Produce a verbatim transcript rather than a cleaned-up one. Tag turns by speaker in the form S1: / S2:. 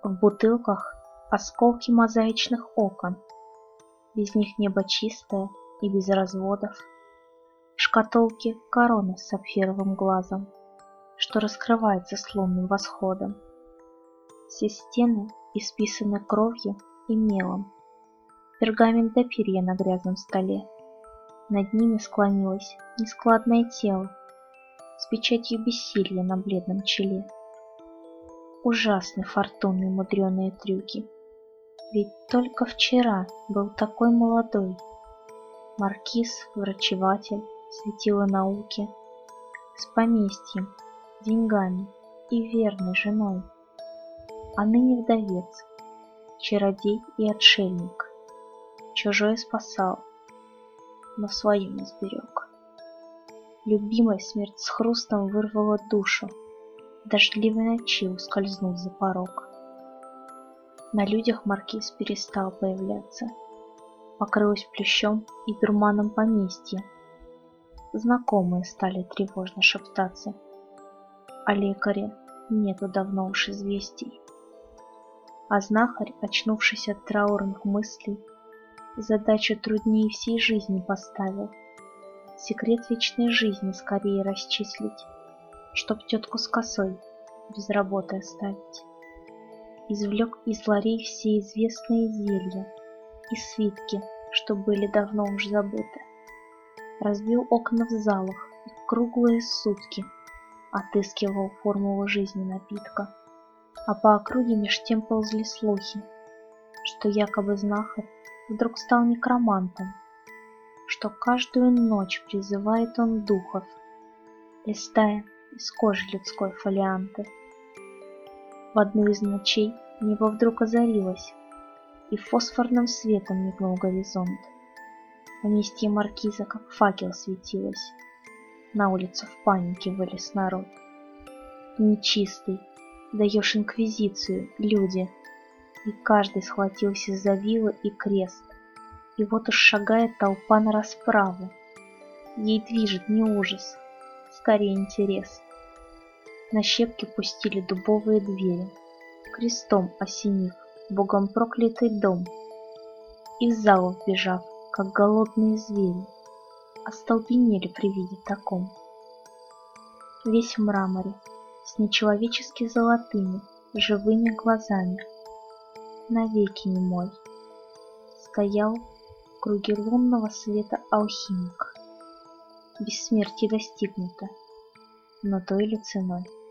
S1: В бутылках осколки мозаичных окон, без них небо чистое и без разводов. В шкатулке корона с сапфировым глазом, что раскрывается с лунным восходом. Все стены исписаны кровью и мелом, пергамент да перья на грязном столе. Над ними склонилось нескладное тело с печатью бессилья на бледном челе. Ужасны фортунные мудреные трюки, ведь только вчера был такой молодой маркиз, врачеватель, светило науки, с поместьем, деньгами и верной женой. А ныне вдовец, чародей и отшельник, чужое спасал, но свое не сберег. Любимая смерть с хрустом вырвала душу, дождливой ночи ускользнув за порог. На людях маркиз перестал появляться, покрылось плющом и дурманом поместье. Знакомые стали тревожно шептаться, о лекаре нету давно уж известий. А знахарь, очнувшись от траурных мыслей, задачу труднее всей жизни поставил — секрет вечной жизни скорее расчислить, чтоб тетку с косой без работы оставить. Извлек из ларей все известные зелья и свитки, что были давно уж забыты. Разбил окна в залах и круглые сутки отыскивал формулу жизни напитка. А по округе меж тем ползли слухи, что якобы знахарь вдруг стал некромантом, что каждую ночь призывает он духов, листая из кожи людской фолианты. В одну из ночей небо вдруг озарилось, и фосфорным светом мигнул горизонт. Поместье маркиза как факел светилось, на улицу в панике вылез народ. Нечистый, даешь инквизицию, люди, и каждый схватился за вилы и крест, и вот уж шагает толпа на расправу. Ей движет не ужас, скорее интерес. На щепки пустили дубовые двери, крестом осенив богом проклятый дом, и в залу вбежав, как голодные звери, остолбенели при виде таком. Весь в мраморе, с нечеловечески золотыми, живыми глазами, навеки немой, стоял в круге лунного света алхимик. Бессмертие достигнуто, но той ли ценой?